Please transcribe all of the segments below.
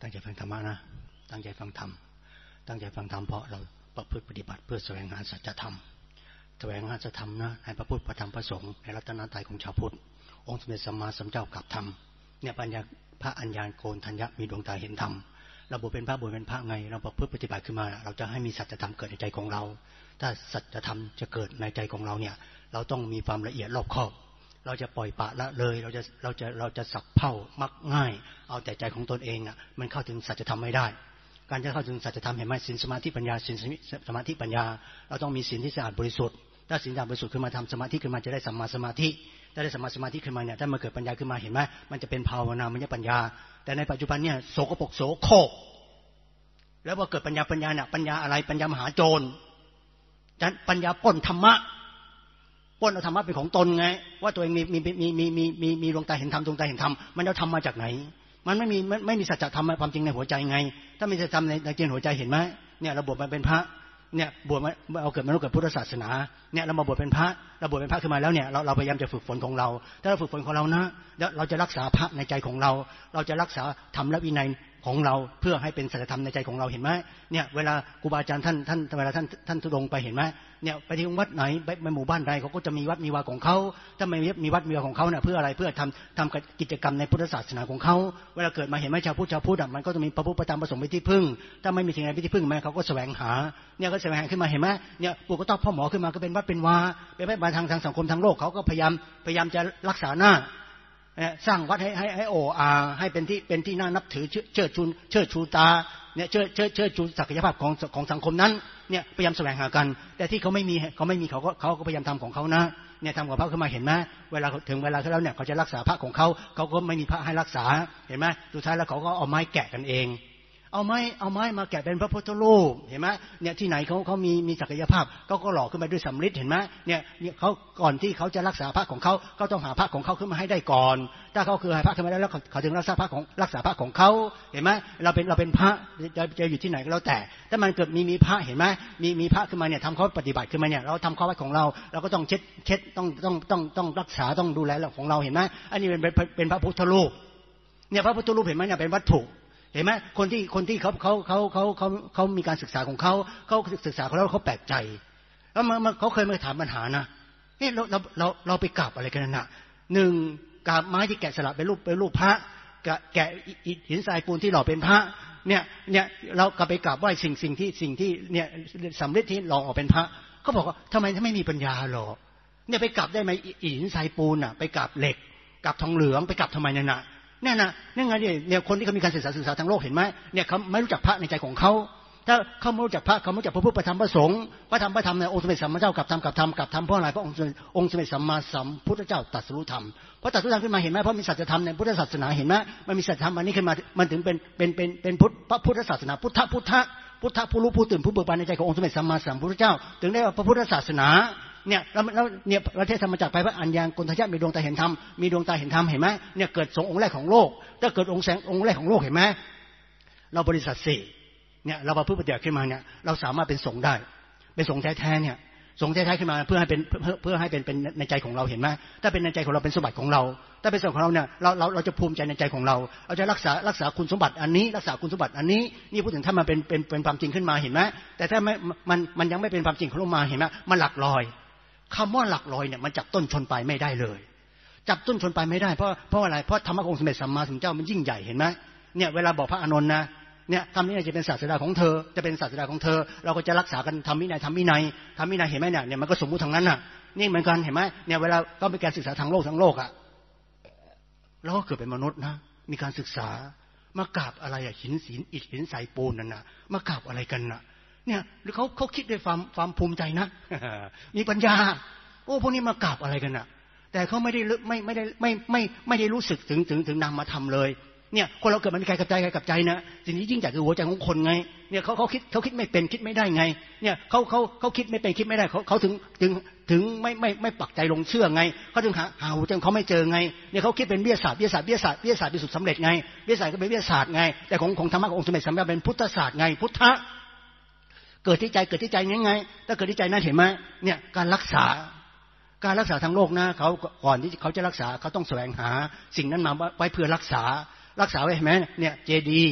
ตั้งใจฟังธรรมะนะตั้งใจฟังธรรมตั้งใจฟังธรรมเพราะเราประพฤติปฏิบัติเพื่อแสวงหาสัจธรรมแสวงหาสัจธรรมนะในพระพุทธพระธรรมพระสงฆ์ในรัตนตรัยของชาวพุทธองค์สมเด็จสัมมาสัมพุทธเจ้ากลับธรรมเนี่ยปัญญาพระอัญญาโกณทัญญะมีดวงตาเห็นธรรมเราบวชเป็นพระไงเราประพฤติปฏิบัติขึ้นมาเราจะให้มีสัจธรรมเกิดในใจของเราถ้าสัจธรรมจะเกิดในใจของเราเนี่ยเราต้องมีความละเอียดรอบคอบเราจะปล่อยปละละเลยเราจะสักเผ่ามักง่ายเอาแต่ใจของตนเองน่ะมันเข้าถึงสัจธรรมไม่ได้การจะเข้าถึงสัจธรรมเห็นไหมศีลสมาธิปัญญาศีลสมาธิปัญญาเราต้องมีศีลที่สะอาดบริสุทธิ์ถ้าศีลสะอาดบริสุทธิ์ขึ้นมาทำสมาธิขึ้นมาจะได้สัมมาสมาธิถ้าได้สัมมาสมาธิขึ้นมาเนี่ยถ้ามาเกิดปัญญาขึ้นมาเห็นไหมมันจะเป็นภาวนาไม่ใช่ปัญญาแต่ในปัจจุบันเนี่ยโสโครกแล้วพอเกิดปัญญาเนี่ยปัญญาอะไรปัญญามหาโจรปัญญาปล้นธรรมะปล้นเอาธรรมะเป็นของตนไงว่าตัวเองมีดวงตาเห็นธรรมดวงตาเห็นธรรมมันเอาธรรมมาจากไหนมันไม่มีสัจธรรมความจริงในหัวใจไงถ้ามีสัจธรรมในใจหัวใจเห็นไหมเนี่ยเราบวชมาเป็นพระเนี่ยบวชมาเอาเกิดมนุษย์เกิดพุทธศาสนาเนี่ยเรามาบวชเป็นพระเราบวชเป็นพระขึ้นมาแล้วเนี่ยเราพยายามจะฝึกฝนของเราถ้าเราฝึกฝนของเรานะแล้วเราจะรักษาพระในใจของเราจะรักษาธรรมและวินัยของเราเพื่อให้เป็นสัจธรรมในใจของเราเห็นไหมเนี่ยเวลาครูบาอาจารย์ท่านเวลาท่านทุดงไปเห็นไหมเนี่ยไปที่วัดไหนไปหมู่บ้านใดเขาก็จะมีวัดมีวาของเขาถ้าไม่มีวัดมีวาของเขาเนี่ยเพื่ออะไรเพื่อทำกิจกรรมในพุทธศาสนาของเขาเวลาเกิดมาเห็นไหมชาวพุทธมันก็จะมีพระพุทธพระธรรมพระสงฆ์เป็นที่พึ่งถ้าไม่มีสิ่งใดเป็นที่พึ่งแม้เขาก็แสวงหาเนี่ยก็แสวงหาขึ้นมาเห็นไหมเนี่ยปู่ก็ต้องพ่อหมอขึ้นมาก็เป็นวัดเป็นวาเป็นวัดทางสังคมทางโลกเขาก็พยายามจะรักษาหน้าสร้างวัดให้โออาให้เป็นที่น่านับถือเชิดชูตาเนี่ยเชิดชูศักยภาพของสังคมนั้นเนี่ยพยายามแสวงหากันแต่ที่เขาไม่มีเขาก็พยายามทำของเขานะเนี่ยทำกับพระขึ้นมาเห็นไหมเวลาถึงเวลาแล้วเนี่ยเขาจะรักษาพระของเขาก็ไม่มีพระให้รักษาเห็นไหมสุดท้ายแล้วเขาก็เอาไม้แกะกันเองเอาไม้มาแกะเป็นพระพุทธรูปเห็นไหมเนี่ยที่ไหนเขามีศักยภาพก็หล่อขึ้นมาด้วยสำริดเห็นไหมเนี่ยเขาก่อนที่เขาจะรักษาพระของเขาก็ต้องหาพระของเขาขึ้นมาให้ได้ก่อนถ้าเขาคือหาพระขึ้นมาแล้วเขาถึงรักษาพระของเขาเห็นไหมเราเป็นพระจะอยู่ที่ไหนก็แล้วแต่ถ้ามันเกิดมีพระเห็นไหมมีพระขึ้นมาเนี่ยทำเขาปฏิบัติขึ้นมาเนี่ยเราทำข้อวัดของเราก็ต้องเช็ดต้องรักษาต้องดูแลเรื่องของเราเห็นไหมอันนี้เป็นพระพุทธรูปเนี่ยพระพุทธรูปเห็นไหมเนี่ยเป็นวัตถุเห็นไหมคนที่เขามีการศึกษาของเขาศึกษาเขาแล้วเขาแปลกใจแล้วเขาเคยมาถามปัญหานะนี่เราไปกราบอะไรกันน่ะหนึ่งกราบไม้ที่แกะสลักเป็นรูปพระแกะหินทรายปูนที่หล่อเป็นพระเนี่ยเราก็ไปกราบไหว้สิ่งที่เนี่ยสำริดที่หล่อออกเป็นพระเขาบอกว่าทำไมไม่มีปัญญาหรอเนี่ยไปกราบได้ไหมหินทรายปูนอ่ะไปกราบเหล็กกราบทองเหลืองไปกราบทำไมนั่นน่ะนี่ไงเนี่ยคนที่เขามีการศึกษาทางโลกเห็นไหมเนี่ยเขาไม่รู้จักพระในใจของเขาถ้าเขาไม่รู้จักพระเขาไม่รู้จักพระพุทธพระธรรมพระสงฆ์พระธรรมเนี่ยองค์สมเด็จสัมมาสัมพุทธเจ้ากับธรรมเพราะอะไรเพราะองค์สมเด็จสัมมาสัมพุทธเจ้าตรัสรู้ธรรมเพราะตรัสรู้ธรรมขึ้นมาเห็นไหมเพราะมีสัจธรรมในพุทธศาสนาเห็นไหมมันมีสัจธรรมอันนี้ขึ้นมามันถึงเป็นพระพุทธศาสนาพุทธผู้รู้ผู้ตื่นผู้เบิกบานในใจขององค์สมเด็จสัมมาสัมพุทธเจ้าถึงได้ว่าพระพุทธศาสนาเนี่ยแล้วเนี่ยประเทศธรรมจักรไปพระอัญญาโกณทัญญะมีดวงตาเห็นธรรมเห็นไหมเนี่ยเกิดสงฆ์องค์แรกของโลกถ้าเกิดองค์แรกของโลกเห็นไหมเราบริษัทสี่เนี่ยเราประพฤติปฏิบัติขึ้นมาเนี่ยเราสามารถเป็นสงฆ์ได้เป็นสงฆ์แท้ๆเนี่ยสงฆ์แท้ๆขึ้นมาเพื่อให้เป็นในใจของเราเห็นไหมถ้าเป็นในใจของเราเป็นสมบัติของเราถ้าเป็นสมบัติของเราเนี่ยเราจะภูมิใจในใจของเราเราจะรักษาคุณสมบัติอันนี้รักษาคุณสมบัติอันนี้นี่พูดถึงถ้ามันเป็นความจริงขึ้นมาเห็นไหมแต่ถ้ามันยังไม่เป็นความจริงของเรามาเห็นไหมมันหลักลอยคำว่าหลักลอยเนี่ยมันจับต้นชนปลายไม่ได้เลยจับต้นชนปลายไม่ได้เพราะอะไรเพราะธรรมะขององค์สมเด็จสัมมาสัมพุทธเจ้ามันยิ่งใหญ่เห็นไหมเนี่ยเวลาบอกพระอานนท์นะเนี่ยธรรมนี้จะเป็นศาสดาของเธอจะเป็นศาสดาของเธอเราก็จะรักษากันทำวินัยเห็นไหมเนี่ยมันก็สมมุติทางนั้นน่ะนี่เหมือนกันเห็นไหมเนี่ยเวลาต้องเป็นการศึกษาทางโลกอ่ะเราก็เกิดเป็นมนุษย์นะมีการศึกษามากราบอะไรอ่ะหินทรายปูนนั่นน่ะมากราบอะไรกันน่ะเนี่ยหรือเขาคิดด้วยความภูมิใจนะมีปัญญาโอ้พวกนี้มากราบอะไรกันน่ะแต่เขาไม่ได้รู้สึกถึงนำมาทำเลยเนี่ยคนเราเกิดมันมีใครกับใจนะสิ่งที่ยิ่งใหญ่คือหัวใจของคนไงเนี่ยเขาคิดไม่เป็นคิดไม่ได้ไงเนี่ยเขาคิดไม่เป็นคิดไม่ได้เขาถึงไม่ปักใจลงเชื่อไงเขาถึงหาหัวใจเขาไม่เจอไงเนี่ยเขาคิดเป็นวิทยาศาสตร์ที่สุดสำเร็จไงวิทยาศาสตร์ก็เป็นวิทยาศาสตร์ไงแต่ของธรรมะขององค์สมเด็จสัมมาสัมพุทธเจ้าเป็นพุทธศาสตร์ไงพุทธะเกิดที่ใจยังไงถ้าเกิดที่ใจนั่นเห็นไหมเนี่ยการรักษาทางโลกนะเขาก่อนที่เขาจะรักษาเขาต้องแสวงหาสิ่งนั้นมาไว้เพื่อรักษาไว้เห็นไหมเนี่ยเจดีย์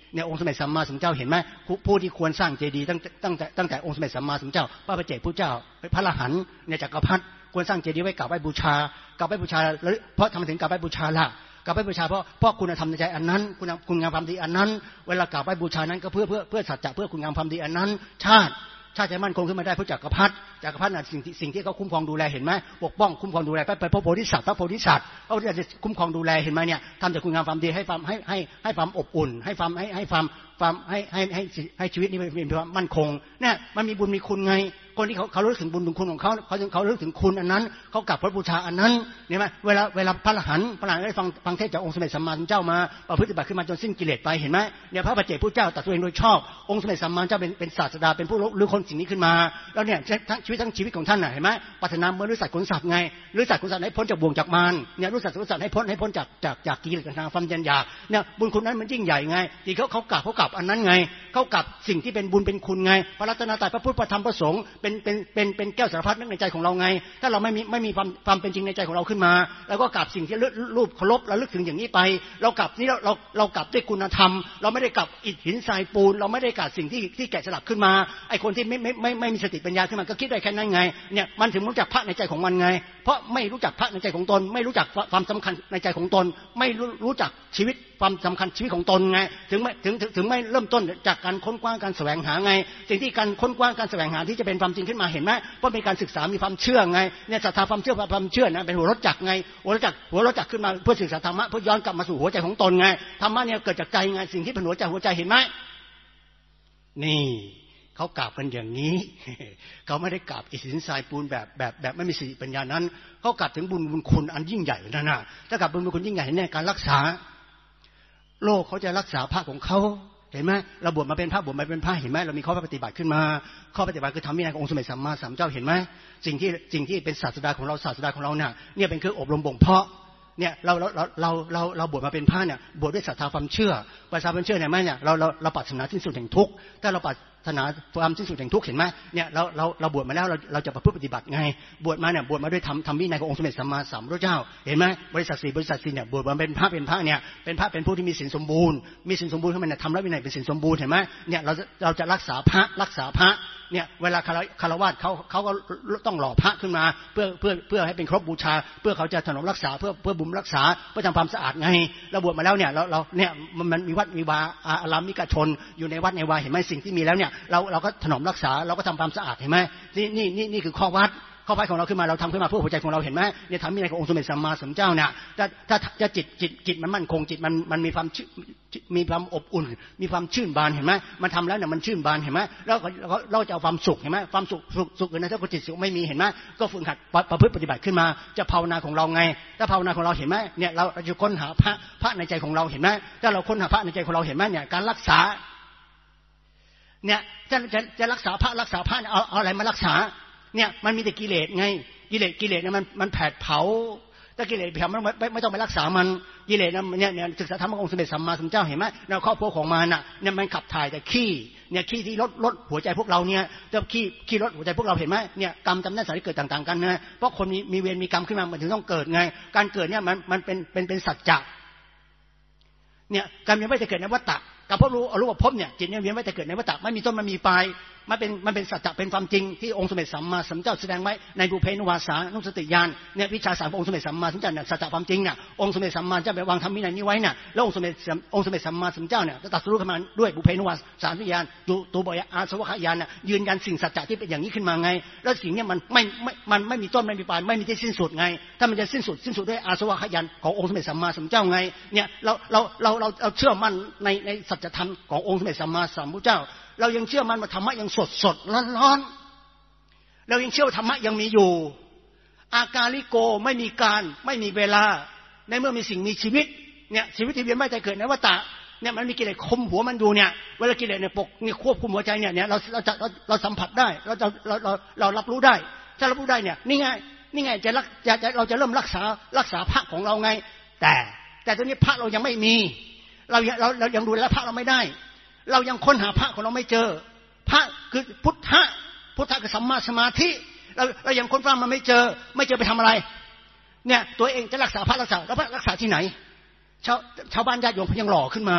เนี่ยองค์สมเด็จสัมมาสัมพุทธเจ้าเห็นไหมผู้ที่ควรสร้างเจดีย์ตั้งแต่องค์สมเด็จสัมมาสัมพุทธเจ้าพระปัจเจกพุทธเจ้าพระอรหันต์เนี่ยจักรพรรดิควรสร้างเจดีย์ไว้กราบไหว้บูชากราบไหว้บูชาเพราะทำไมถึงกราบไหว้บูชาล่ะกราบไหว้บูชาเพราะคุณธรรมในใจอันนั้นคุณงามความดีอันนั้นเวลากราบไหว้บูชานั้นก็เพื่อสัจจะเพื่อคุณงามความดีอันนั้นชาติจะมั่นคงขึ้นมาได้เพราะจักรพรรดิน่ะสิ่งที่เขาคุ้มครองดูแลเห็นไหมปกป้องคุ้มครองดูแลไปพระโพธิสัตว์พระโพธิสัตว์จะคุ้มครองดูแลเห็นไหมเนี่ยทำจากคุณงามความดีให้ความอบอุ่นให้ชีวิตนี้มีความมั่นคงเนี่ยมันมีบุญมีคุณไงคนที่เขารู้ถึงบุญถึงคุณของเขารู้ถึงคุณอันนั้นเขากราบพระบูชาอันนั้นเนี่ยไหมเวลาพระอรหันต์ได้ฟังเทศจากองค์สมเด็จสัมมาสัมพุทธเจ้ามาประพฤติปฏิบัติขึ้นมาจนสิ้นกิเลสไปเห็นไหมเนี่ยพระปัจเจกพุทธเจ้าตรัสตัวเองโดยชอบองค์สมเด็จสัมมาสัมพุทธเจ้าเป็นศาสดาเป็นผู้รู้คนสิ่งนี้ขึ้นมาแล้วเนี่ยทั้งชีวิตของท่านน่ะเห็นไหมปรารถนาเมื่อรู้สัตว์ขนสัตว์ไงรู้สัตว์ขนสัตว์ให้พ้นจากบ่วงจากมารเนี่ยรู้สัตว์ขนสัตว์ให้พ้นจากกิเลสทางความยันหยาบเนี่ยบุญคุณนั้นมันยิ่งใหญ่ไงที่เขากราบอันนั้นไงเขากราบสิ่งที่เป็นบุญเป็นคุณไงพระรัตนตรัยพระพุทธพระธรรมพระสงฆ์เป็นแก้วสารพัดนึกในใจของเราไงถ้าเราไม่มีความเป็นจริงในใจของเราขึ้นมาแล้วก็กราบสิ่งที่รูปเคารพระลึกถึงอย่างนี้ไปเรากราบนี่เรากราบด้วยคุณธรรมเราไม่ได้กราบอิฐหินทรายปูนเราไม่ได้กราบสิ่งที่แกะสลักขึ้นมาไอ้คนที่ไม่มีสติปัญญาขึ้นมาก็คิดได้แค่นั้นไงเนี่ยมันถึงรู้จักพระในใจของมันไงเพราะไม่รู้จักพระในใจของตนไม่รู้จักความสำคัญในใจของตนไม่รู้จักชีวิตความสำคัญชีวิตของตนไงถึงไม่เริ่มต้นจากการค้นคว้าการแสวงหาไงสิ่งที่การค้นคว้าการแสวงหาที่จะเป็นความจริงขึ้นมาเห็นไหมเพราะเป็นการศึกษามีความเชื่อไงเนี่ยศรัทธาความเชื่อนะเป็นหัวรถจักรไงหัวรถจักรขึ้นมาเพื่อศึกษาธรรมะเพื่อย้อนกลับมาสู่หัวใจของตนไงธรรมะเนี่ยเกิดจากใจไงสิ่งที่เป็นหัวใจเห็นไหมนี่เขากราบกันอย่างนี้เขาไม่ได้กราบอิฐหินทรายปูนแบบไม่มีสติปัญญานั้นเขากราบถึงบุญคุณอันยิ่งใหญ่นั่นน่ะถ้ากราบบุญคุณยิ่งใหญ่เนี่ยการรักษาโลกเขาจะรักษาพระของเขาเห็นไหมเราบวชมาเป็นพระเห็นไหมเรามีข้อปฏิบัติขึ้นมาข้อปฏิบัติคือธรรมวินัยขององค์สมเด็จสัมมาสัมพุทธเจ้าเห็นไหมสิ่งที่เป็นศาสดาของเราเนี่ยเป็นเครื่องอบรมบ่มเพาะเนี่ยเราบวชมาเป็นพระเนี่ยบวชด้วยศรัทธาความเชื่อเนี่ยไหมเนี่ยเราปรารถนาสิ้นสุดแห่งทุกข์ถ้าเราปรารถนาความสิ้นสุดแห่งทุกข์เห็นไหมเนี่ยเราบวชมาแล้วเราจะประพฤติปฏิบัติไงบวชมาด้วยธรรมวินัยขององค์สมเด็จสัมมาสัมพุทธเจ้าเห็นไหมบริษัท4เนี่ยบวชมาเป็นพระเนี่ยเป็นผู้ที่มีศีลสมบูรณ์ขึ้นมาเนี่ยทำและวินัยเป็นศีลสมบูรณ์เห็นไหมเนี่ยเราจะรักษาพระเนี่ยเวลาคารวะเขาก็ต้องหล่อพระขึ้นมาเพื่อให้เป็นครบบูชาเพื่อเขาจะถนอมรักษาเพื่อบุญรักษาเพื่อทำความสะอาดไงเราบวชมาแล้วเนี่ยเราเนี่ยมันมีวัดมีวาอารามมิกชนอยู่ในวัดในวาเห็นไหมสิ่งที่มีแล้วเนี่ยเราก็ถนอมรักษาเราก็ทำความสะอาดเห็นไหมนี่คือข้อวัดของเราขึ้นมาเราทำขึ้นมาเพื่อหัวใจของเราเห็นไหมเนี่ยทำวินัยขององค์สมเด็จสัมมาสัมพุทธเจ้าเนี่ยถ้าจะจิตมันมั่นคงจิตมันมีความอบอุ่นมีความชื่นบานเห็นไหมมันทำแล้วเนี่ยมันชื่นบานเห็นไหมแล้วเราจะเอาความสุขเห็นไหมความสุขอื่นนะถ้าจิตสุขไม่มีเห็นไหมก็ฝึกหัดประพฤติปฏิบัติขึ้นมาจะภาวนาของเราไงถ้าภาวนาของเราเห็นไหมเนี่ยเราจะค้นหาพระในใจของเราเห็นไหมถ้าเราค้นหาพระในใจของเราเห็นไหมเนี่ยการรักษาเนี่ยจะรักษาพระเนี่ยเอาอะไรมารักษาเนี่ยมันมีแต่กิเลสไงกิเลสเนี่ยมันแผดเผาถ้ากิเลสเผามันไม่ต้องไปรักษามันกิเลสเนี่ยศึกษาธรรมขององค์สมเด็จสัมมาสัมพุทธเจ้าเห็นไหมในครอบครัวของมันน่ะเนี่ยมันขับถ่ายแต่ขี้ที่ลดหัวใจพวกเราเนี่ยจะขี้ลดหัวใจพวกเราเห็นไหมเนี่ยกรรมจำได้สารเกิดต่างๆกันนะเพราะคนมีเวรมีกรรมขึ้นมามันถึงต้องเกิดไงการเกิดเนี่ยมันเป็นสัจจะเนี่ยการเวียนว่ายตายเกิดในวัฏฏะกับพวกรู้ว่าภพเนี่ยจิตเนี่ยเวียนว่ายตายเกิดในวัฏฏะไม่มีต้นมันมีปลายมันเป็นสัจจะเป็นความจริงที่องค์สมเด็จสัมมาสัมพุทธเจ้าแสดงไว้ในบุพเพนุวาสานุสติญาณเนี่ยวิชาสามองค์สมเด็จสัมมาสัมพุทธเจ้าเนี่ยสัจจะความจริงเนี่ยองค์สมเด็จสัมมาสัมพุทธเจ้าไปวางธรรมวินัยนี้ไว้เนี่ยแล้วองค์สมเด็จสัมมาสัมพุทธเจ้าเนี่ยจะตรัสรู้ขึ้นมาด้วยบุพเพนุวาสานุสติญาณตัวบอยอาสวะญาณเนี่ยยืนยันสิ่งสัจจะที่เป็นอย่างนี้ขึ้นมาไงแล้วสิ่งนี้มันไม่มีต้นไม่มีปลายไม่มีที่สิ้นสุดไงถ้ามันจะสิ้นสุดด้วยอาสวะญาณขององค์สมเด็จสัมมาสัมพุทธเจ้าไงเนี่ยเราเชื่อมั่นในสัจธรรมขององค์สมเด็จสัมมาสัมพุทธเจ้าเรายังเชื่อมันว่าธรรมะยังสดร้อนเรายังเชื่อว่าธรรมะยังมีอยู่อากาลิโกไม่มีการไม่มีเวลาในเมื่อมีสิ่งมีชีวิตเนี่ยชีวิตที่เวียนว่ายตายเกิดในวัฏฏะเนี่ยมันมีกิเลสคุมหัวมันอยู่เนี่ยเวลากิเลสเนี่ยปกเนี่ยควบคุมหัวใจเนี่ยเราสัมผัสได้เรารับรู้ได้ถ้ารับรู้ได้เนี่ยนี่ไงเราจะเริ่มรักษาพระของเราไงแต่ตอนนี้พระเรายังไม่มีเรายังดูแลพระเราไม่ได้เรายังค้นหาพระของเราไม่เจอพระคือพุทธะคือสัมมาสมาธิเรายังค้นคว้ามันไม่เจอไปทำอะไรเนี่ยตัวเองจะรักษาพระแล้วพระรักษาที่ไหนชาวบ้านญาติโยมยังหล่อขึ้นมา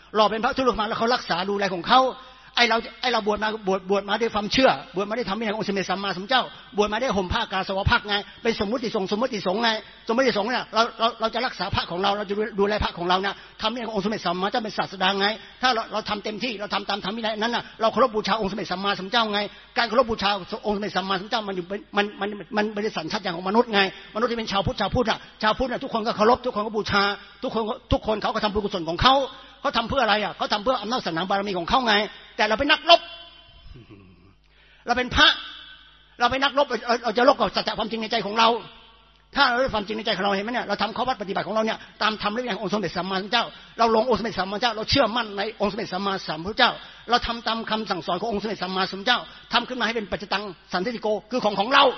รอเป็นพระทุลุมาแล้วเขารักษาดูแลของเขาไอเราบวชมาด้วยความเชื่อบวชมาได้ทำวินัยขององค์สมเด็จสัมมาสัมพุทธเจ้าบวชมาได้ห่มผ้ากาสาวพักไงเป็นสมมุติสงฆ์ไงสมมุติสงฆ์เนี่ยเราจะรักษาพระของเราจะดูแลพระของเราเนี่ยทำวินัยขององค์สมเด็จสัมมาสัมพุทธเจ้าเป็นศาสดาไงถ้าเราทำเต็มที่เราทำตามธรรมวินัยนั้นน่ะเราเคารพบูชาองค์สมเด็จสัมมาสัมพุทธเจ้าไงการเคารพบูชาองค์สมเด็จสัมมาสัมพุทธเจ้ามันอยู่มันเป็นสัญชาตญาณของมนุษย์ไงมนุษย์ที่เป็นชาวพุทธทุกคนก็เคารพทุกคนก็บูชาทุกคนเขาก็ทำบุญกุศลของเขาทำเพื่ออะไรอ่ะเขาทำเพื่ออำนาจศาสนาบารมีของเขาไงแต่เราเป็นนักรบเราเป็นพระเราเป็นนักรบเราจะรบกับสัจจะความจริงในใจของเราถ้าเราได้ความจริงในใจของเราเห็นไหมเนี่ยเราทำข้อวัดปฏิบัติของเราเนี่ยตามธรรมและวินัยขององค์สมเด็จสัมมาสัมพุทธเจ้าเราลงองค์สมเด็จสัมมาสัมพุทธเจ้าเราเชื่อมั่นในองค์สมเด็จสัมมาสัมพุทธเจ้าเราทำตามคำสั่งสอนขององค์สมเด็จสัมมาสัมพุทธเจ้าทำขึ้นมาให้เป็นปัจจตังสันติโกคือของเรา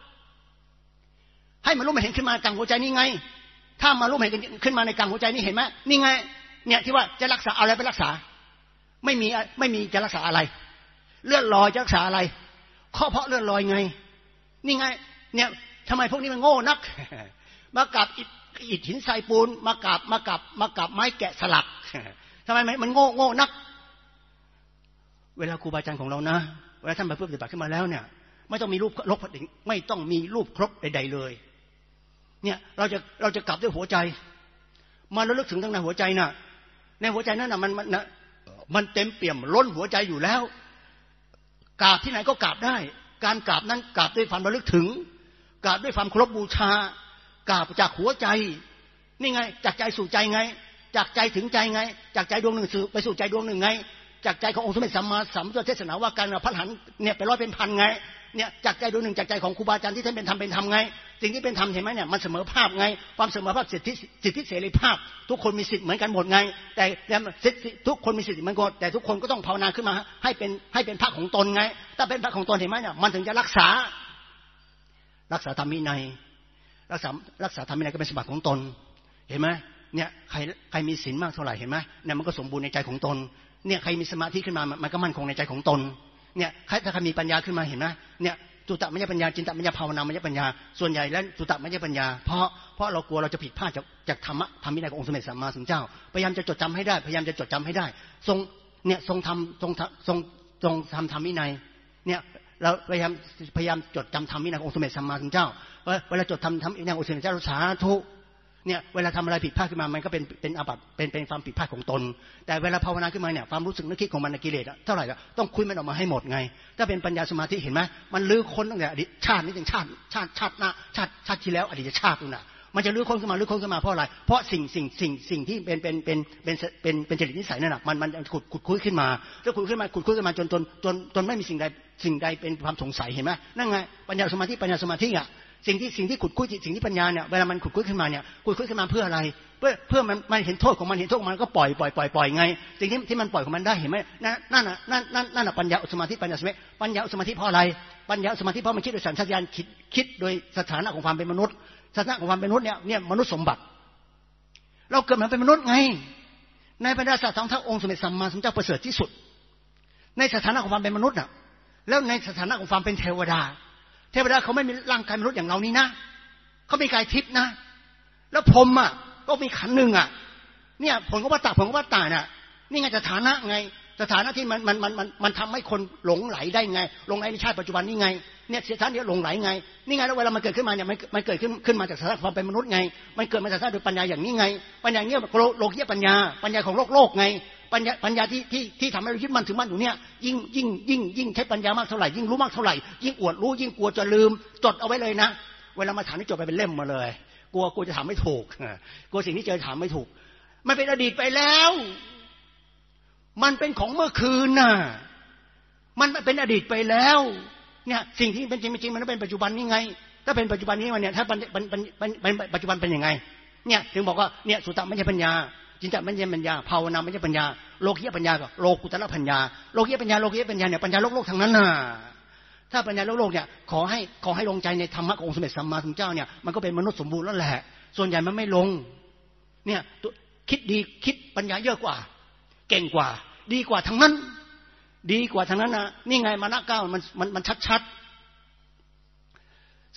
ให้มันรู้มันเห็นขึ้นมากลางหัวใจนี่ไงถ้ามารู้เห็นขึ้นมาในกลางหัวใจนี่เห็นไหมนี่ไงเนี่ยที่ว่าจะรักษาอะไรไปรักษาไม่มีจะรักษาอะไรเลื่อนลอยจะรักษาอะไรข้อเพราะเลื่อนลอยไงนี่ไงเนี่ยทำไมพวกนี้มันโง่นักมากับอิฐหินทรายปูนมากับไม้แกะสลักทำไมมันโง่นักเวลาครูบาอาจารย์ของเรานะเวลาท่านมาปฏิบัติขึ้นมาแล้วเนี่ยไม่ต้องมีรูปลบไม่ต้องมีรูปครบใดๆเลยเนี่ยเราจะกลับด้วยหัวใจมาระลึกถึงทั้งในหัวใจน่ะในหัวใจนั้นน่ะมันเต็มเปี่ยมล้นหัวใจอยู่แล้วกราบที่ไหนก็กราบได้การกราบนั้นกราบด้วยความระลึกถึงกราบด้วยความเคารพบูชากราบจากหัวใจนี่ไงจากใจสู่ใจไงจากใจถึงใจไงจากใจดวงหนึ่งไปสู่ใจดวงหนึ่งไงจากใจขององค์สมเด็จสัมมาสัมพุทธเทศนาว่าการพระหันเนี่ยไปร้อยเป็นพันไงเนี่ยจากใจดวงหนึ่งจากใจของครูบาอาจารย์ที่ท่านเป็นธรรมไงสิ่งที่เป็นธรรมเห็นไหมเนี่ยมันเสมอภาพไงความเสมอภาพสิทธิเสรีภาพทุกคนมีสิทธิ์เหมือนกันหมดไงแต่ทุกคนมีสิทธิ์เหมือนกันแต่ทุกคนก็ต้องภาวนาขึ้นมาให้เป็นพระของตนไงถ้าเป็นพระของตนเห็นไหมเนี่ยมันถึงจะรักษาธรรมวินัยรักษาธรรมวินัยก็เป็นสมบัติของตนเห็นไหมเนี่ยใครมีศีลมากเท่าไหร่เห็นไหมเนี่ยมันก็สมบูรณ์ในใจของตนเนี่ยใครมีสมาธิขึ้นมามันก็มั่นคงในใจของตนเนี่ยถ้าใครมีปัญญาขึ้นมาเห็นไหมเนี่ยจุตะมัญญปัญญาจินตมัญญภาวนามัญญปัญญาส่วนใหญ่แล้วจุตะมัญญปัญญาเพราะเรากลัวเราจะผิดพลาดจากธรรมวินัยขององค์สมเด็จสัมมาสัมพุทธเจ้าพยายามจะจดจำให้ได้ทรงทำธรรมวินัยเนี่ยเราพยายามจดจำธรรมวินัยขององค์สมเด็จสัมมาสัมพุทธเจ้าเวลาจดธรรมวินัยขององค์สมเด็จเจ้าสาธุเนี่ยเวลาทำอะไรผิดพลาดขึ้นมามันก็เป็นอาบัติเป็นความผิดพลาดของตนแต่เวลาภาวนาขึ้นมาเนี่ยความรู้สึกนึกคิดของมันในกิเลสเท่าไหร่ต้องคุยมันออกมาให้หมดไงถ้าเป็นปัญญาสมาธิเห็นไหมมันลื้อค้นตั้งแต่อดีตชาตินี้ถึงชาติหน้าชาติที่แล้วอดีตชาตินู่นน่ะมันจะลื้อค้นขึ้นมาเพราะอะไรเพราะสิ่งที่เป็นจริตนิสัยนั่นน่ะมันขุดคุยขึ้นมาแล้วขุดคุยขึ้นมาจนไม่มีสิ่งใดเป็นความสงสัยเห็นไหมนั่นไงปัญญาสมาธิอ่ะสิ่งที่ขุดคุยสิ่งที่ปัญญาเนี่ยเวลามันขุดคุยขึ้นมาเนี่ยขุดคุยขึ้นมาเพื่ออะไรเพื่อมันเห็นโทษของมันก็ปล่อยไงสิ่งที่มันปล่อยของมันได้เห็นไหมนั่นน่ะปัญญาสมาธิปัญญาสมาธิเพราะอะไรปัญญาสมาธิเพราะมันคิดโดยสัญชาตญาณคิดโดยสถานะของความเป็นมนุษย์สถานะของความเป็นมนุษย์เนี่ยมนุษย์สมบัติเราเกิดมาเป็นมนุษย์ไงในบรรดาสัตว์ทั้งองค์สมเด็จสัมมาสัมพุทธเจ้าประเสริฐที่สุดในสถานะของความเป็นมนุษย์น่ะแล้วในสถานะของความเป็นเทวดาเขาไม่มีร่างกายมนุษย์อย่างเรานี่นะเขามีกายทิพย์นะแล้วพรหมอ่ะก็มีขันธ์หนึ่งอ่ะเนี่ยผลของวัฏฏะน่ะนี่ไงสถานะที่มันทำให้คนหลงไหลได้ไงหลงไหลในชาติปัจจุบันนี่ไงเนี่ยสถานะนี้หลงไหลไงนี่ไงแล้วเวลามันเกิดขึ้นมาเนี่ยมันเกิดขึ้นมาจากสถานะความเป็นมนุษย์ไงมันเกิดมาจากสถานะโดยปัญญาอย่างนี้ไงปัญญาเนี่ยโลกียปัญญาของโลกไงปัญญาที่ทำให้เรายึดมั่นถือมั่นอยู่เนี่ยยิ่งใช้ปัญญามากเท่าไหร่ยิ่งรู้มากเท่าไหร่ยิ่งอวดรู้ยิ่งกลัวจะลืมจดเอาไว้เลยนะเวลามาถามนี่จดไปเป็นเล่มมาเลยกลัวจะถามไม่ถูกกลัวสิ่งที่เจอถามไม่ถูกมันเป็นอดีตไปแล้วมันเป็นของเมื่อคืนน่ะมันเป็นอดีตไปแล้วเนี่ยสิ่งที่เป็นจริงมันเป็นปัจจุบันนี่ไงถ้าเป็นปัจจุบันนี้มันเนี่ยถ้าปัจจุบันเป็นยังไงเนี่ยถึงบอกว่าเนี่ยสุตตมัญญปัญญาจินตมัญญปัญญาภาวนามัญญปัญญาโลกียปัญญากับโลกุตตรปัญญาโลกียปัญญาเนี่ยปัญญาโลกทั้งนั้นน่ะถ้าปัญญาโลกเนี่ยขอให้ลงใจในธรรมะขององค์สมเด็จสัมมาสัมพุทธเจ้าเนี่ยมันก็เป็นมนุษย์สมบูรณ์แล้วแหละส่วนใหญ่มันไม่ลงเนี่ยคิดดีคิดปัญญาเยอะกว่าเก่งกว่าดีกว่าทั้งนั้นนะนี่ไงมานะเก้ามันชัด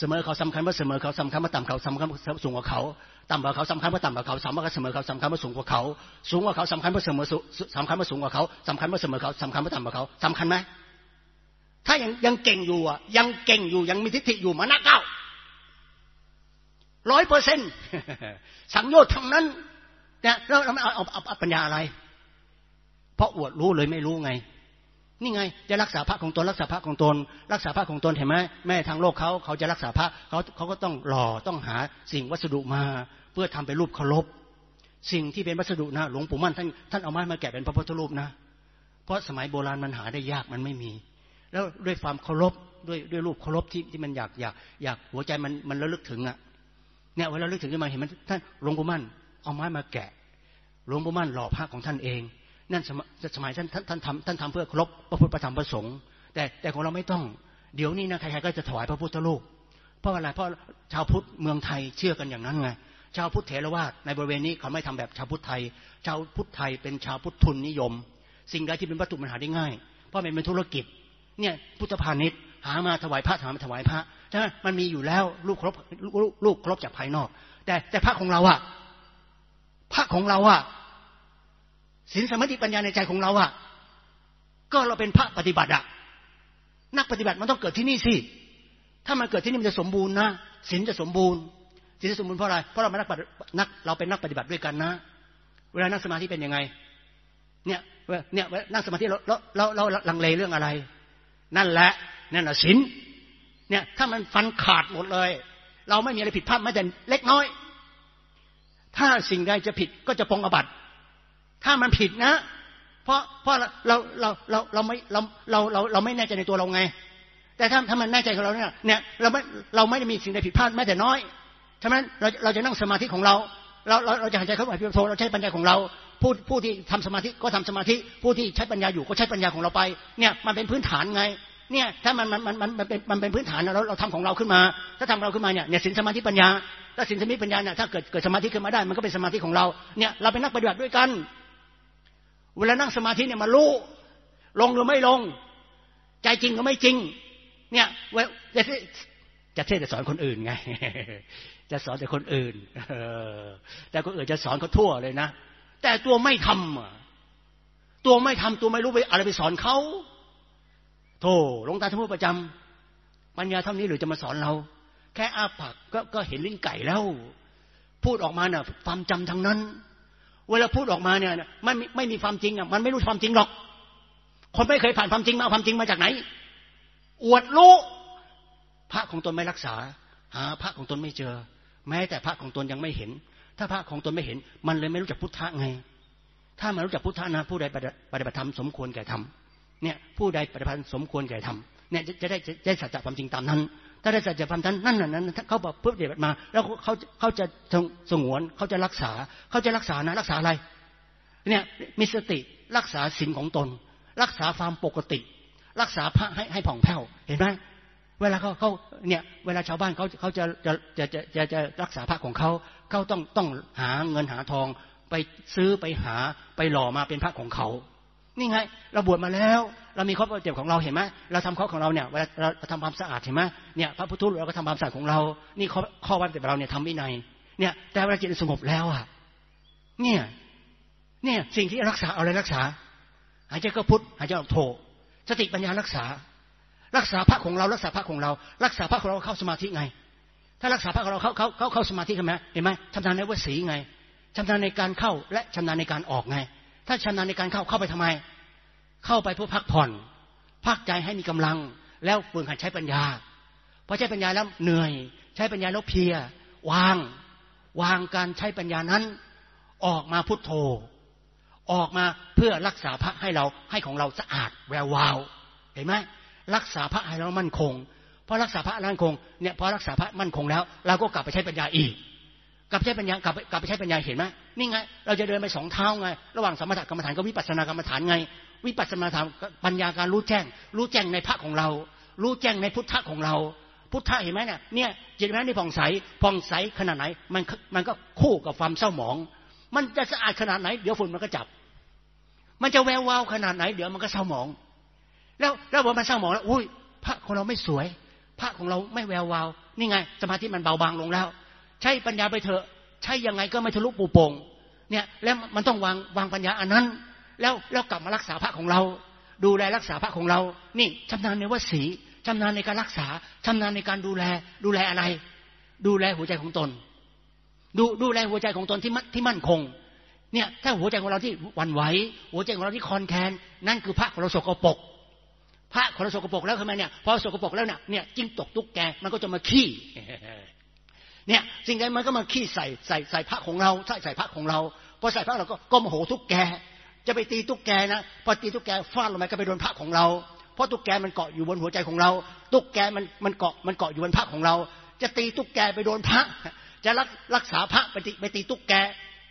เสมอเขาสำคัญว่าเสมอเขาสำคัญว่าต่ำเขาสำคัญว่าสูงกว่าเขาต่ำกว่าเขาสำคัญว่าต่ำกว่าเขาสำคัญว่าเสมอเขาสำคัญว่าสูงกว่าเขาสูงกว่าเขาสำคัญว่าเสมอสำคัญว่าสูงกว่าเขาสำคัญว่าเสมอเขาสำคัญว่าต่ำกว่าเขาสำคัญไหมถ้ายังเก่งอยู่อ่ะยังเก่งอยู่ยังมีทิฏฐิอยู่มานะเก้า100%สังโยชน์ทั้งนั้นเนี่ยแล้วเราเอาปัญญาอะไรเพราะอวดรู้เลยไม่รู้ไงนี่ไงจะรักษาพระของตนรักษาพระของตนรักษาพระของตนเห็นไหมแม่ทางโลกเขาจะรักษาพระเขาก็ต้องหล่อต้องหาสิ่งวัสดุมาเพื่อทำเป็นรูปเคารพสิ่งที่เป็นวัสดุนะหลวงปู่มั่นท่านเอาไม้มาแกะเป็นพระพุทธรูปนะเพราะสมัยโบราณมันหาได้ยากมันไม่มีแล้วด้วยความเคารพด้วยรูปเคารพที่มันอยากหัวใจมันระลึกถึงอ่ะเนี่ยเวลาระลึกถึงขึ้นมาเห็นมันท่านหลวงปู่มั่นเอาไม้มาแกะหลวงปู่มั่นหล่อพระของท่านเองนั่นสมัยท่านทำเพื่อเคารพพระพุทธพระธรรมพระสงฆ์แต่ของเราไม่ต้องเดี๋ยวนี้นะใครๆก็จะถวายพระพุทธรูปเพราะอะไรเพราะชาวพุทธเมืองไทยเชื่อกันอย่างนั้นไงชาวพุทธเถรวาทในบริเวณนี้เขาไม่ทำแบบชาวพุทธไทยชาวพุทธไทยเป็นชาวพุทธทุนนิยมสิ่งใดที่เป็นวัตถุมันหาได้ง่ายเพราะมันเป็นธุรกิจเนี่ยพุทธพาณิชย์หามาถวายพระถวายพระใช่ไหมมันมีอยู่แล้วลูกครบจากภายนอกแต่พระของเราอะพระของเราอะศีลสมาธิปัญญาในใจของเราอะก็เราเป็นพระปฏิบัติอะนักปฏิบัติมันต้องเกิดที่นี่สิถ้ามันเกิดที่นี่มันจะสมบูรณ์นะศีลจะสมบูรณ์ศีลจะสมบูรณ์เพราะอะไรเพราะเราเป็นนักปฏิบัติด้วยกันนะเวลานั่งสมาธิเป็นยังไงเนี่ยนั่งสมาธิเราลังเลเรื่องอะไรนั่นแหละศีลเนี่ยถ้ามันฟันขาดหมดเลยเราไม่มีอะไรผิดพลาดแม้แต่เล็กน้อยถ้าสิ่งใดจะผิดก็จะปองอาบัติถ้ามันผิดนะเพราะเราไม่แน่ใจในตัวเราไงแต่ถ้ามันแน่ใจของเราเนี่ยเราไม่ได้มีสิ่งใดผิดพลาดแม้แต่น้อยฉะนั้นเราจะนั่งสมาธิของเราจะหายใจเข้าไปโทเราใช้ปัญญาของเราผู้ที่ทำสมาธิก็ทำสมาธิผู้ที่ใช้ปัญญาอยู่ก็ใช้ปัญญาของเราไปเนี่ยมันเป็นพื้นฐานไงเนี่ยถ้ามันเป็นพื้นฐานเราทำของเราขึ้นมาถ้าทำเราขึ้นมาเนี่ยศีลสมาธิปัญญาถ้าศีลสมาธิปัญญาเนี่ยถ้าเกิดสมาธิขึ้นมาได้มันก็เป็นสมาธิของเราเนี่ยเราเป็นนักปฏิบัติด้วยกันเวลานั่งสมาธิเนี่ยมารู้ลงหรือไม่ลงใจจริงหรือไม่จริงเนี่ยจะเทศจะสอนคนอื่นไงจะสอนแต่คนอื่นแต่คนอื่นจะสอนเขาทั่วเลยนะแต่ตัวไม่ทำตัวไม่รู้ไปอะไรไปสอนเขาโธ่หลวงตาท่านพูดประจำปัญญาเท่านี้หรือจะมาสอนเราแค่อ้าปากก็เห็นลิ้นไก่แล้วพูดออกมาเนี่ยความจำทั้งนั้นเวลาพูดออกมาเนี่ยไม่มีความจริงอ่ะมันไม่รู้ความจริงหรอกคนไม่เคยผ่านความจริงมาความจริงมาจากไหนอวดรู้พระของตนไม่รักษาหาพระของตนไม่เจอแม้แต่พระของตนยังไม่เห็นถ้าพระของตนไม่เห็นมันเลยไม่รู้จักพุทธะไงถ้ามันรู้จักพุทธะนะผู้ใดปฏิบัติธรรมสมควรแก่ธรรมเนี่ยผู้ใดปฏิบัติสมควรแก่ธรรมเนี่ยจะได้สัจจะความจริงตามนั้นถ้าได้สัจจะความนั้นเขาบอกเพื่อปฏิบัติมาแล้วเขาจะสงวนเขาจะรักษานะรักษาอะไรเนี่ยมีสติรักษาศีลของตนรักษาความปกติรักษาพระให้ผ่องแผ้วเห็นไหมเวลาเขาเนี่ยเวลาชาวบ้านเขาจะรักษาพระของเขาต้องหาเงินหาทองไปซื้อไปหาไปหล่อมาเป็นพระของเขานี่ไงเราบวชมาแล้วเรามีข้อปฏิบัติของเราเห็นไหมเราทำข้อของเราเนี่ยเวลาเราทำความสะอาดเห็นไหมเนี่ยพระพุทธรูปเราก็ทำความสะอาดของเรานี่ข้อวัดปฏิบัติเราเนี่ยทำวินัยเนี่ยแต่เวลาจิตสงบแล้วอ่ะเนี่ยสิ่งที่รักษาเอาอะไรรักษาหายใจก็พุทธหายใจออกโธสติปัญญารักษาพระของเรารักษาพระของเรารักษาพระของเราเข้าสมาธิไงถ้ารักษาพระของเราเข้าสมาธิกันไหมเห็นไหมชำนาญในวสีไงชำนาญในการเข้าและชำนาญในการออกไงถ้าชำนาญในการเข้าไปทำไมเข้าไปเพื่อพักผ่อนพักใจให้มีกำลังแล้วฝึกหัดใช้ปัญญาพอใช้ปัญญาแล้วเหนื่อยใช้ปัญญาแล้วเพลียวางการใช้ปัญญานั้นออกมาพุทโธออกมาเพื่อรักษาพระให้เราให้ของเราสะอาดแวววาวเห็นไหมรักษาพระให้เรามั่นคงพอรักษาพระมั่นคงเนี่ยพอรักษาพระมั่นคงแล้วเราก็กลับไปใช้ปัญญาอีกกลับไปใช้ปัญญาเห็นไหมนี่ไงเราจะเดินไป2 เท้าไงระหว่างสมถกรรมฐานกับวิปัสสนากรรมฐานไงวิปัสสนาธรรมปัญญาการรู้แจ้งในพระของเรารู้แจ้งในพุทธะของเราพุทธะเห็นไหมเนี่ยจิตแม้ที่ผ่องใสขนาดไหนมันก็คู่กับความเศร้าหมองมันจะสะอาดขนาดไหนเดี๋ยวฝุ่นมันก็จับมันจะแวววาวขนาดไหนเดี๋ยวมันก็เศร้าหมองแล้วพอมันเศร้าหมองแล้วอุ้ยพระของเราไม่สวยพระของเราไม่แวววาวนี่ไงสมาธิมันเบาบางลงแล้วใช้ปัญญาไปเถอะใช้ยังไงก็ไม่ทะลุปูโป่งเนี่ยแล้วมันต้องวางปัญญาอันนั้นแล้วกลับมารักษาพระของเราดูแลรักษาพระของเรานี่ชำนาญในวสีชำนาญในการรักษาชำนาญในการดูแลอะไรดูแลหัวใจของตนดูแลหัวใจของตนที่มั่นคงเนี่ยถ้าหัวใจของเราที่หวั่นไหวหัวใจของเราที่คลอนแคลนนั่นคือพระของเราสกปรกพระของเราสกปรกแล้วทำไมเนี่ยพอสกปรกแล้วเนี่ยจิ้งจกตุ๊กแกมันก็จะมาขี้เนี่ยสิ่งใดมันก็มาขี้ใส่พระของเราใส่พระของเราพอใส่พระเราก็โมโหตุ๊กแกจะไปตีตุ๊กแกนะพอตีตุ๊กแกฟาดลงไปก็ไปโดนพระของเราเพราะตุ๊กแกมันเกาะอยู่บนหัวใจของเราตุ๊กแกมันเกาะอยู่บนพระของเราจะตีตุ๊กแกไปโดนพระจะรักษาพระไปตีตุ๊กแก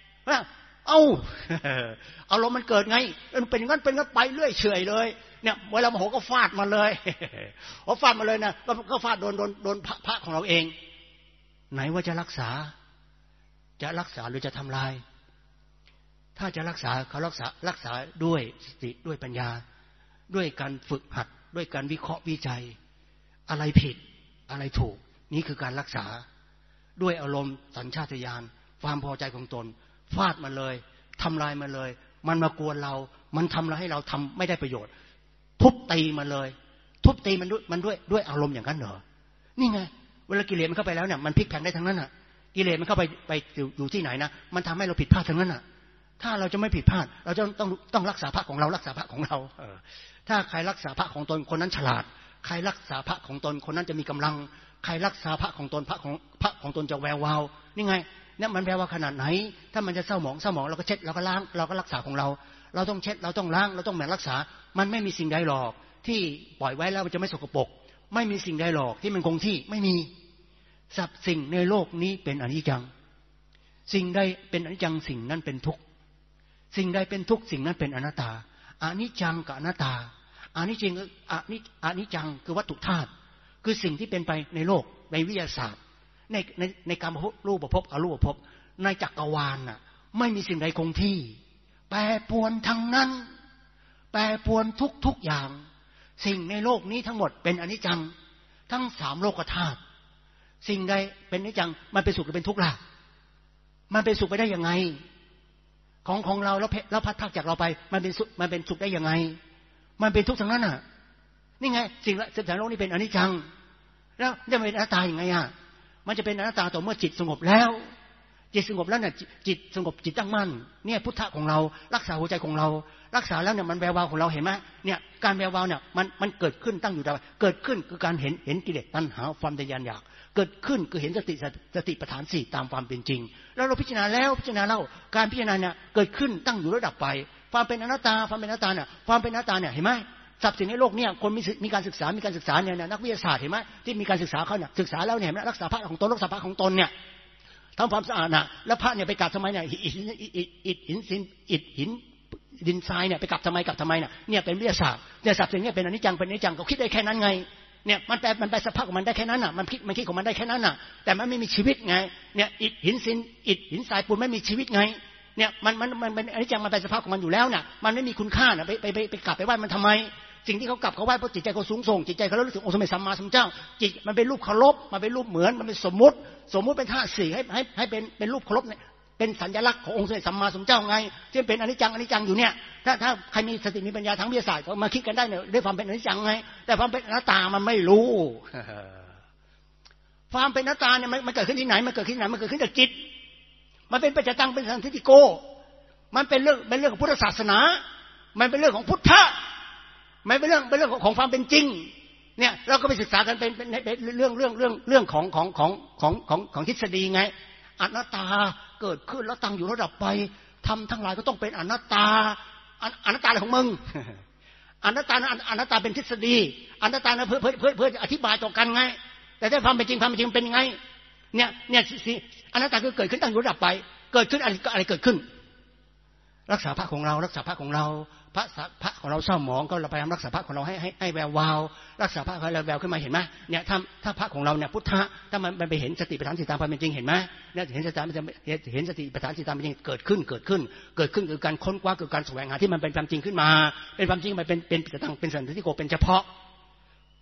เอาลมมันเกิดไงมันเป็นงั้นไปเรื่อยเฉยเลยเนี่ยเวลาโมโหก็ฟาดมาเลยพอฟาดมาเลยนะก็ฟาดโดนพระของเราเองไหนว่าจะรักษาหรือจะทำลายถ้าจะรักษาเขารักษาด้วยสติด้วยปัญญาด้วยการฝึกหัดด้วยการวิเคราะห์วิจัยอะไรผิดอะไรถูกนี่คือการรักษาด้วยอารมณ์สัญชาตญาณความพอใจของตนฟาดมันเลยทำลายมันเลยมันมากวนเรามันทำอะไรให้เราทำไม่ได้ประโยชน์ทุบตีมันเลยทุบตีมันด้วยอารมณ์อย่างนั้นเหรอนี่ไงเวลากิเลสมันเข้าไปแล้วเนี่ยมันพลิกแพลงได้ทั้งนั้นน่ะกิเลสมันเข้าไปอยู่ที่ไหนนะมันทำให้เราผิดพลาดทั้งนั้นน่ะถ้าเราจะไม่ผิดพลาดเราจะต้องรักษาพระของเรารักษาพระของเราถ้าใครรักษาพระของตนคนนั้นฉลาดใครรักษาพระของตนคนนั้นจะมีกำลังใครรักษาพระของตนพระของตนจะแวววาวนี่ไงเนี่ยมันแวววาวขนาดไหนถ้ามันจะเศร้าหมองเราก็เช็ดเราก็ล้างเราก็รักษาของเราเราต้องเช็ดเราต้องล้างเราต้องแหม่รักษามันไม่มีสิ่งใดหรอกที่ปล่อยไว้แล้วมันจะไม่สกปรกไม่มีสิ่งใดหรอกที่มันคงที่ไม่มีสับสิ่งในโลกนี้เป็นอนิจจังสิ่งใดเป็นอนิจจังสิ่งนั้นเป็นทุกข์สิ่งใดเป็นทุกข์สิ่งนั้นเป็นอนัตตาอนิจจังกับอนัตตาอนิจจังคือวัตถุธาตุคือสิ่งที่เป็นไปในโลกในวิทยาศาสตร์ในการรูปภพอรูปภพในจักรวาลน่ะไม่มีสิ่งใดคงที่แปรปรวนทั้งนั้นแปรปรวนทุกอย่างสิ่งในโลกนี้ทั้งหมดเป็นอนิจจังทั้งสามโลกธาตุสิ่งใดเป็นอนิจจังมันเป็นสุขหรือเป็นทุกข์ล่ะมันเป็นสุขไปได้ยังไงของเราแล้วพัดพากจากเราไปมันเป็นสุขได้ยังไงมันเป็นทุกข์ทั้งนั้นน่ะนี่ไงสิ่งในโลกนี้เป็นอนิจจังแล้วจะเป็นอนัตตาอย่างไงอ่ะมันจะเป็นอนัตตาต่อเมื่อจิตสงบแล้วจิตสงบแล้วเนี่ยจิตสงบจิตตั้งมั่นเนี่ยพุทธะของเรารักษาหัวใจของเรารักษาแล้วเนี่ยมันแวววาวของเราเห็นไหมเนี่ยการแวววาวเนี่ยมันเกิดขึ้นตั้งอยู่ได้เกิดขึ้นคือการเห็นกิเลสตัณหาความทะยานอยากเกิดขึ้นคือเห็นสติปัฏฐาน4ตามความเป็นจริงแล้วเราพิจารณาแล้วพิจารณาเล่าการพิจารณาเนี่ยเกิดขึ้นตั้งอยู่ระดับไปความเป็นอนัตตาเนี่ยเห็นไหมทรัพย์สินในโลกเนี่ยคนมีการศึกษาเนี่ยนักวิทยาศาสตร์เห็นไหมที่มีการศึกษาเขาเนี่ยศึกษาแล้วเนี่ยรักษาพระของตนรักษาพระของตนเนี่ยทำความสะอาดน่ะแล้วพระเนี่ยไปกราบทำไมเนี่ยหินดินทรายเนี่ยไปกราบทำไมเนี่ยเป็นวิทยาศาสตร์เนี่ยทรัพย์สินเนี่ยเป็นอนิจจังเขาคิดได้แค่นั้นไงเนี่ยมันแปลสภาพของมันได้แค่นั้นน่ะมันคิดของมันได้แค่นั้นน่ะแต่มันไม่มีชีวิตไงเนี่ยหินทรายปูนไม่มีชีวิตไงเนี่ยมันเป็นอนิจจังมันแปลสภาพของมันอยู่แล้วน่ะมันไม่มีคุณค่าน่ะไปกราบไปไหว้มันทำไมสิ่งที่เขากลับเขาไหว้เพราะจิตใจเขาสูงส่งจิตใจเขารู้สึกองค์สมเด็จสัมมาสัมพุทธเจ้าจิตมันเป็นรูปเคารพมันเป็นรูปเหมือนมันเป็นสมมุติเป็นธาตุสี่ให้เป็นรูปเคารพเนี่ยเป็นสัญลักษณ์ขององค์สมเด็จสัมมาสัมพุทธเจ้าไงที่เป็นอนิจจังอยู่เนี่ยถ้าใครมีสติมีปัญญาทางวิทยาศาสตร์ก็มาคิดกันได้เนี่ยด้วยความเป็นอนิจจังไงแต่ความเป็นอนัตตามันไม่รู้ความเป็นอนัตตาเนี่ยมันเกิดขึ้นที่ไหนมันเกิดขึ้นจากจิตมันเป็นปัจจตังเป็นสันทิฏฐิโกมันเป็นเรื่องของพุทธศาสนามันเป็นเรื่องของพุทธะไม่เป็นเรื่องของความเป็นจริงเนี่ยเราก็ไปศึกษากันเป็นเรื่องของทฤษฎีไงอนัตตาเกิดขึ้นแล้วตั้งอยู่ระดับไปทำทั้งหลายก็ต้องเป็นอนัตตาอะไรของมึงอนัตตาเป็นทฤษฎีอนัตตาเพื่ออธิบายต่อกันไงแต่ถ้าความเป็นจริงเป็นไงเนี่ยอนัตตาคือเกิดขึ้นตั้งอยู่ระดับไปเกิดขึ้นอะไรเกิดขึ้นรักษาพระของเราพระของเราเศร้าหมองก็เราพยายามรักษาพระของเราให้แวววาวรักษาพระให้เราแววขึ้นมาเห็นไหมเนี่ยถ้าพระของเราเนี่ยพุทธะถ้ามันไปเห็นสติปัฏฐานสี่ตามความเป็นจริงเห็นไหมเนี่ยเห็นสติปัฏฐานสี่ตามเป็นจริงเกิดขึ้นคือการค้นคว้าคือการแสวงหาที่มันเป็นความจริงขึ้นมาเป็นความจริงมันเป็นปัจจตังเป็นสันทิฏฐิโกเป็นเฉพาะ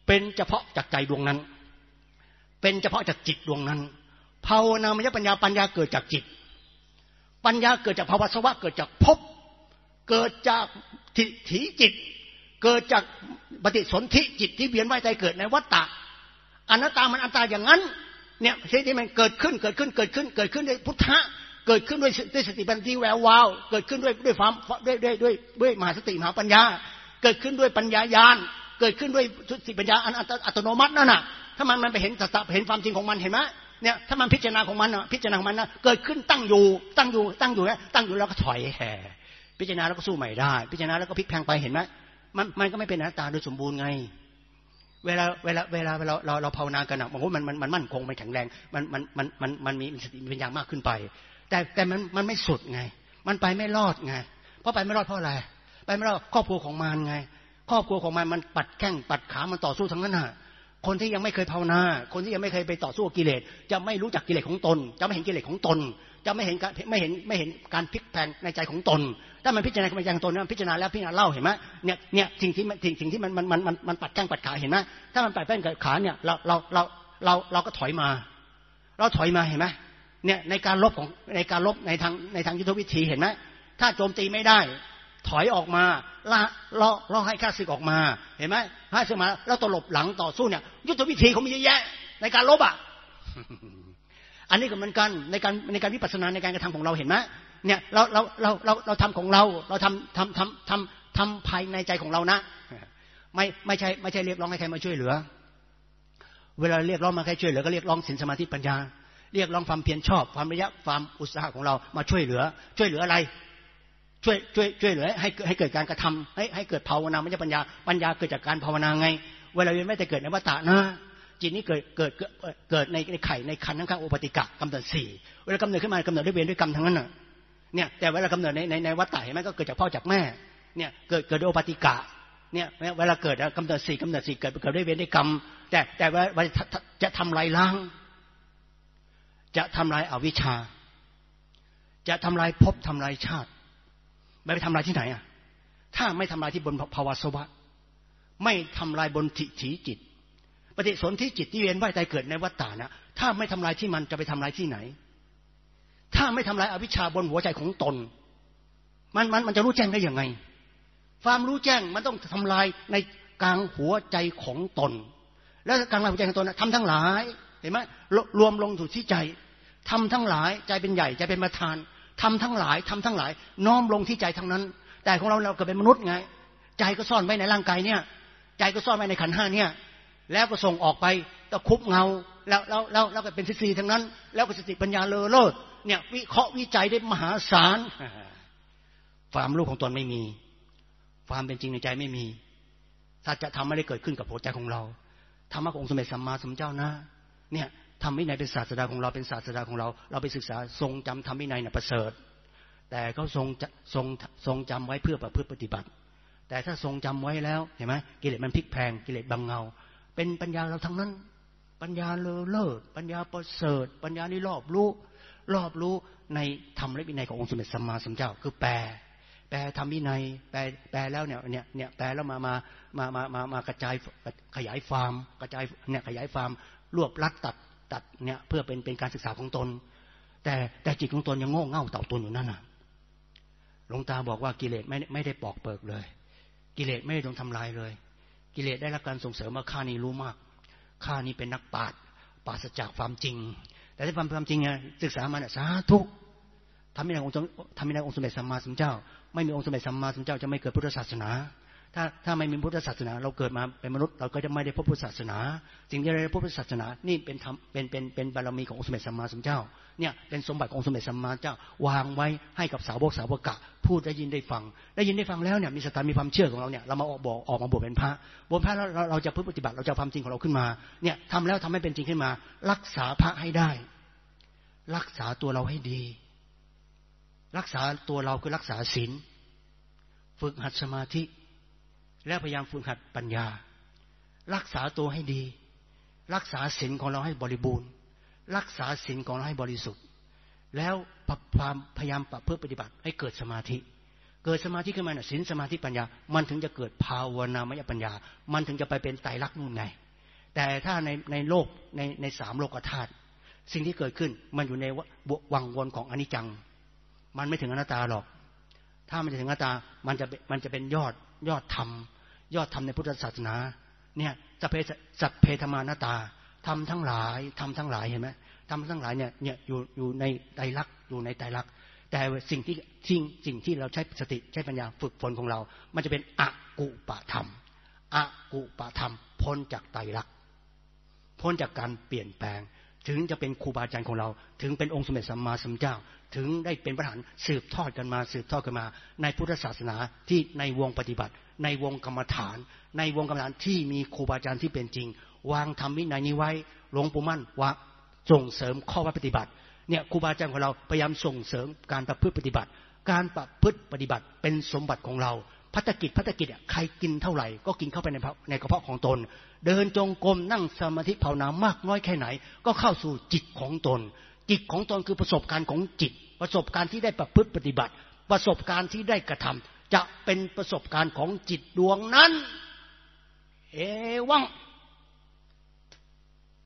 เป็นเฉพาะจากใจดวงนั้นเป็นเฉพาะจากจิตดวงนั้นภาวนามยปัญญาปัญญาเกิดจากจิตปัญญาเกิดจากภาวะสวะเกิดจากภพเกิดจากทิฏฐิจิตเกิดจากปฏิสนธิจิตที่เวียนว่ายตายเกิดในวัฏฏะอนัตตามันอัตตาอย่างนั้นเนี่ยที่มันเกิดขึ้นด้วยพุทธะเกิดขึ้นด้วยสติปัญญาแวววาวเกิดขึ้นด้วยความด้วยมหาสติมหาปัญญาเกิดขึ้นด้วยปัญญาญาณเกิดขึ้นด้วยสติปัญญาอัตโนมัตินั่นน่ะถ้ามันไปเห็นสัจจะเห็นความจริงของมันเห็นไหมเนี่ยถ้ามันพิจารณาของมันพิจารณาของมันนะเกิดขึ้นตั้งอยู่แล้วก็ถอยแห่พิจารณาแล้วก็สู้ใหม่ได้พิจารณาแล้วก็พลิกแพลงไปเห็นไหมมันก็ไม่เป็นอนัตตาโดยสมบูรณ์ไงเวลาเราภาวนากันบางคนมันมั่นคงมันแข็งแรงมันมีสติปัญญามากขึ้นไปแต่มันไม่สุดไงมันไปไม่รอดไงเพราะไปไม่รอดเพราะอะไรไปไม่รอดครอบครัวของมันไงครอบครัวของมันปัดแข้งปัดขามันต่อสู้ทั้งนั้นน่ะคนที่ยังไม่เคยภาวนาคนที่ยังไม่เคยไปต่อสู้กิเลสจะไม่รู้จักกิเลสของตนจะไม่เห็นกิเลสของตนจะไม่เห็นการพลิกแพลงในใจของตนถ้ามันพิจารณาในใจของตนนะพิจารณาแล้วพิจารณาเล่าเห็นไหมเนี่ยสิ่งที่มันปัดแข้งปัดขาเห็นไหมถ้ามันปัดแข้งปัดขาเนี่ยเราก็ถอยมาเห็นไหมเนี่ยในการลบในทางยุทธวิธีเห็นไหมถ้าโจมตีไม่ได้ถอยออกมาล่อให้ข้าศึกออกมาเห็นไหมข้าศึกมาแล้วตลบหลังต่อสู้เนี่ยยุทธวิธีเขามีเยอะแยะในการลบอ่ะ อันนี้ก็เหมือนกันในการวิปัสสนาในการกระทำของเราเห็นไหมเนี่ยเราทำของเราทำภายในใจของเรานะไม่ใช่เรียกร้องให้ใครมาช่วยเหลือเวลาเรียกร้องมาใครช่วยเหลือก็เรียกร้องศีลสมาธิปัญญาเรียกร้องความเพียรชอบความระยะความอุตสาหะของเรามาช่วยเหลืออะไรช่วยเหลือให้เกิดการกระทำให้เกิดภาวนามยปัญญาเกิดจากการภาวนาไงเวลาเวียนไม่แต่เกิดในวัฏฏะนะจิตนี้เกิดในไข่ในคันข้างๆอุปติกะกำเนิด4เวลากำเนิดขึ้นมากำเนิดด้วยเวรด้วยกรรมทั้งนั้นน่ะเนี่ยแต่เวลากำเนิดในวัฏฏะเห็นไหมก็เกิดจากพ่อจากแม่เนี่ยเกิดด้วยอุปติกะเนี่ยเวลาเกิดกำเนิด4เกิดด้วยเวรด้วยกรรมแต่ว่าจะทำลายล้างจะทำลายอวิชชาจะทำลายภพทำลายชาติไปทำลายที่ไหนอ่ะถ้าไม่ทำลายที่บนภาวะสวะไม่ทำลายบนทิฏฐิจิตปฏิสนธิจิตที่เวียนว่ายตายเกิดในวัฏฏะนะถ้าไม่ทำลายที่มันจะไปทำลายที่ไหนถ้าไม่ทำลายอวิชชาบนหัวใจของตนมันจะรู้แจ้งได้ยังไงความรู้แจ้งมันต้องทำลายในกลางหัวใจของตนแล้วกลางหัวใจของตนทำทั้งหลายเห็นไหมรวมลงสู่ที่ใจทำทั้งหลายใจเป็นใหญ่ใจเป็นประธานทำทั้งหลายน้อมลงที่ใจทั้งนั้นแต่ของเราเกิดเป็นมนุษย์ไงใจก็ซ่อนไว้ในร่างกายเนี่ยใจก็ซ่อนไว้ในขันธ์5เนี่ยแล้วก็ส่งออกไปตะคุบเงาแล้วก็เป็นทฤษฎีทั้งนั้นแล้วก็สติปัญญาเลอเลิศเนี่ยวิเคราะห์วิจัยได้มหาศาลความรู้ของตนไม่มีความเป็นจริงในใจไม่มีถ้าจะทำไม่ได้เกิดขึ้นกับหัวใจของเราธรรมะขององค์สมเด็จสัมมาสัมพุทธเจ้านะเนี่ยทำวินัยเป็นศาสดาของเราเป็นศาสดาของเราไปศึกษาทรงจำทำวินัยเนี่ยประเสริฐแต่เขาทรงจำไว้เพื่อประพฤติปฏิบัติแต่ถ้าทรงจำไว้แล้วเห็นไหมกิเลสมันพลิกแพลงกิเลสบังเงาเป็นปัญญาเราทั้งนั้นปัญญาเลอเลิศปัญญาประเสริฐปัญญานี่รอบรู้ในธรรมและวินัยขององค์สมเด็จสัมมาสัมพุทธเจ้าคือแปลทำวินัยแปลแล้วเนี่ยแปลแล้วมากระจายขยายฟาร์มกระจายเนี่ยขยายฟาร์มรวบลัดตัดเนี่ยเพื่อเป็นการศึกษาของตนแต่จิตของตนยังโง่เง่าเต่าตุนอยู่นั่นน่ะหลวงตาบอกว่ากิเลสไม่ได้ปอกเปิกเลยกิเลสไม่ได้โดนทำลายเลยกิเลสได้รับการส่งเสริมว่าข้านี่รู้มากข้านี่เป็นนักปราศจากความจริงแต่ที่ความจริงเนี่ยศึกษามาเนี่ยสาธุทำให้ในองค์สมเด็จสัมมาสัมพุทธเจ้าไม่มีองค์สมเด็จสัมมาสัมพุทธเจ้าจะไม่เกิดพุทธศาสนาถ้าไม่มีพุทธศาสนาเราเกิดมาเป็นมนุษย์เราก็จะไม่ได้พบพุทธศาสนาสิ่งที่เราได้พบพุทธศาสนานี่เป็นธรรมเป็นบารมีขององค์สมเด็จสัมมาสัมพุทธเจ้าเนี่ยเป็นสมบัติขององค์สมเด็จสัมมาสัมพุทธเจ้าวางไว้ให้กับสาวกะพูดได้ยินได้ฟังแล้วเนี่ยมีศรัทธามีความเชื่อของเราเนี่ยเรามาออกมาบวชเป็นพระแล้วเราจะปฏิบัติเราจะความจริงของเราขึ้นมาเนี่ยทำแล้วทำให้เป็นจริงขึ้นมารักษาพระให้ได้รักษาตัวเราให้ดีรักษาตัวเราคือรักษาศีลฝึกหัดสมาธิและพยายามฝึกหัดปัญญารักษาตัวให้ดีรักษาศีลของเราให้บริบูรณ์รักษาศีลของเราให้บริสุทธิ์แล้วพยายามประพฤติปฏิบัติให้เกิดสมาธิเกิดสมาธิขึ้นมาเนี่ยศีลสมาธิปัญญามันถึงจะเกิดภาวนามยปัญญามันถึงจะไปเป็นไตรลักษณ์นู่นไงแต่ถ้าในโลกในสามโลกธาตุสิ่งที่เกิดขึ้นมันอยู่ในวังวนของอนิจจังมันไม่ถึงอนัตตาหรอกถ้ามันจะถึงอนัตตามันจะเป็นยอดธรรมในพุทธศาสนาเนี่ยสัพเพธรรมานัตตาธรรมทั้งหลายเห็นไหมธรรมทั้งหลายเนี่ยอยู่ในไตรลักษณ์อยู่ในไตรลักษณ์แต่สิ่งที่เราใช้สติใช้ปัญญาฝึกฝนของเรามันจะเป็นอกุปธรรมพ้นจากไตรลักษณ์พ้นจากการเปลี่ยนแปลงถึงจะเป็นครูบาอาจารย์ของเราถึงเป็นองค์สมเด็จสัมมาสัมพุทธเจ้าถึงได้เป็นพระอรหันต์สืบทอดกันมาในพุทธศาสนาที่ในวงปฏิบัติในวงกรรมฐานที่มีครูบาอาจารย์ที่เป็นจริงวางธรรมวินัยนี้ไว้หลวงปู่มั่นว่าส่งเสริมข้อวัดปฏิบัติเนี่ยครูบาอาจารย์ของเราพยายามส่งเสริมการประพฤติปฏิบัติเป็นสมบัติของเราภัตกิจใครกินเท่าไหร่ก็กินเข้าไปในกระเพาะของตนเดินจงกรมนั่งสมาธิภาวนามากน้อยแค่ไหนก็เข้าสู่จิตของตนคือประสบการณ์ของจิตประสบการณ์ที่ได้ประพฤติปฏิบัติประสบการณ์ที่ได้กระทำจะเป็นประสบการณ์ของจิตดวงนั้นเอวัง